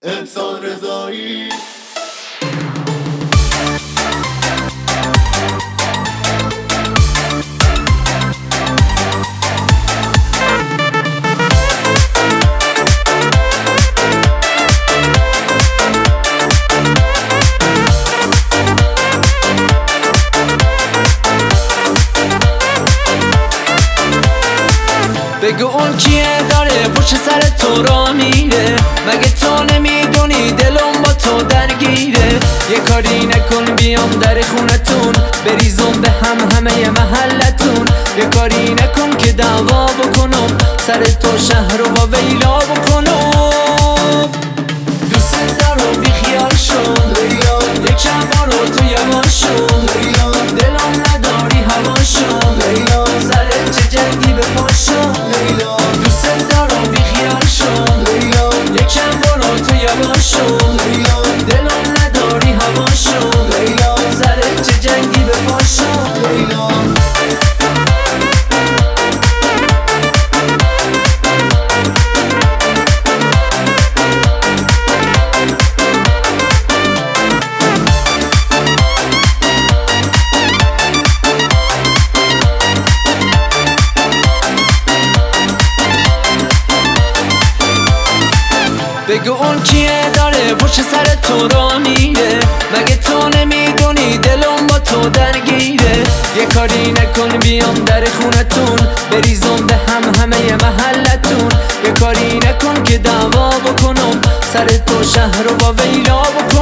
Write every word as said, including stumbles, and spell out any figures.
انسان رضایی. بگو اون کیه داره پشت سر تو را میره؟ مگه تو نمیدونی دلم با تو درگیره؟ یه کاری نکن بیام در خونتون بریزم به هم همه محلتون. یه کاری نکن که دعوا بکنم سر تو شهر رو با ویلا بکنم. دوست دارم بی خیال شم لیلا، یک شب رو تو یوان شم لیلا، دلم نداری هوا شم لیلا، سر چه جنگی به پاشم لیلا. دوست دارم بی خیال شم لیلا، یک شب رو تو یوان شم لیلا، دلم نداری هوا شم لیلا، سر چه جنگی به پاشم لیلا. بگو اون کیه داره پشت سر تو را میره؟ مگه تو نمیدونی دلم با تو درگیره؟ یه کاری نکن بیام در خونتون بریزم به هم همه محلتون. یه کاری نکن که دعوا بکنم سر تو شهر رو با ویلا بکنم.